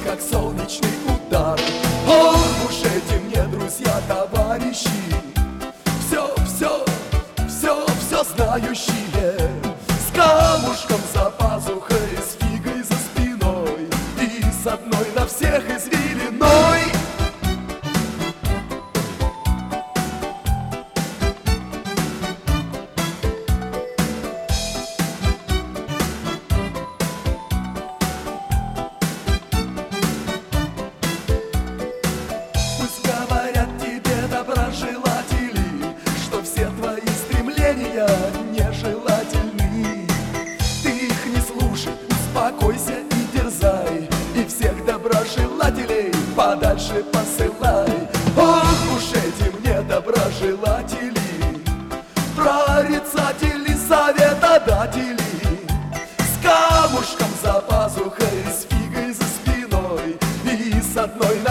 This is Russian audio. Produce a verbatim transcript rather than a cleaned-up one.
как солнечный удар. Ох уж эти мне друзья, товарищи, все, все, все, все знающие, с камушком за пазухой, с фигой за спиной и с одной на всех извилиной. Пусть говорят тебе доброжелатели, что все твои стремления нежелательны. Ты их не слушай, успокойся и дерзай, и всех доброжелателей подальше посылай. Ох уж эти мне доброжелатели, прорицатели, советодатели, с камушком за пазухой, с фигой за спиной и с одной на